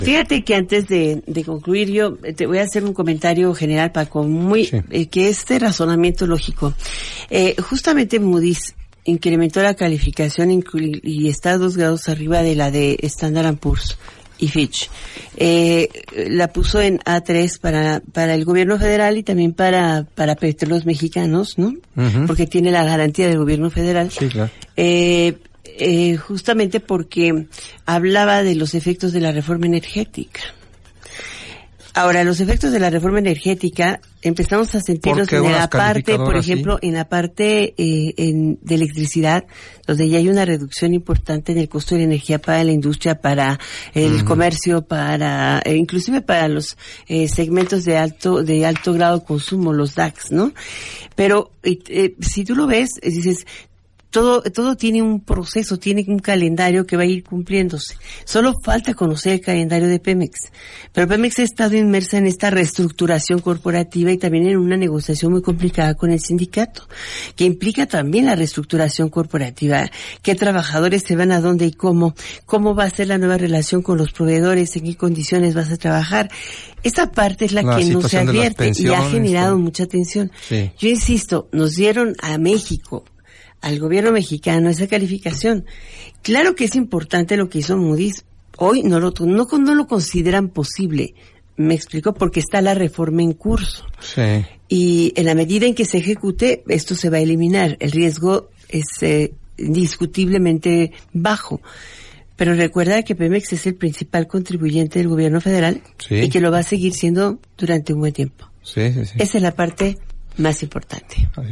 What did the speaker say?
Fíjate que antes de concluir, yo te voy a hacer un comentario general, Paco, que este razonamiento lógico. Justamente Moody's incrementó la calificación y está 2 grados arriba de la de Standard & Poor's y Fitch. La puso en A3 para el gobierno federal y también para petróleos mexicanos, ¿no? Uh-huh. Porque tiene la garantía del gobierno federal. Sí, claro. Justamente porque hablaba de los efectos de la reforma energética. Ahora, los efectos de la reforma energética empezamos a sentirlos en la parte, por ejemplo, en la parte de electricidad, donde ya hay una reducción importante en el costo de la energía para la industria, para el comercio, para inclusive para los segmentos de alto grado de consumo, los DAX, ¿no? Pero si tú lo ves, dices, todo tiene un proceso, tiene un calendario que va a ir cumpliéndose. Solo falta conocer el calendario de Pemex. Pero Pemex ha estado inmersa en esta reestructuración corporativa y también en una negociación muy complicada con el sindicato, que implica también la reestructuración corporativa. ¿Qué trabajadores se van a dónde y cómo? ¿Cómo va a ser la nueva relación con los proveedores? ¿En qué condiciones vas a trabajar? Esta parte es la que no se advierte y ha generado mucha tensión. Sí. Yo insisto, nos dieron a México, al gobierno mexicano, esa calificación. Claro que es importante lo que hizo Moody's. Hoy no lo consideran posible. Me explico, porque está la reforma en curso. Sí. Y en la medida en que se ejecute, esto se va a eliminar. El riesgo es indiscutiblemente bajo. Pero recuerda que Pemex es el principal contribuyente del gobierno federal, sí, y que lo va a seguir siendo durante un buen tiempo. Sí. Esa es la parte más importante.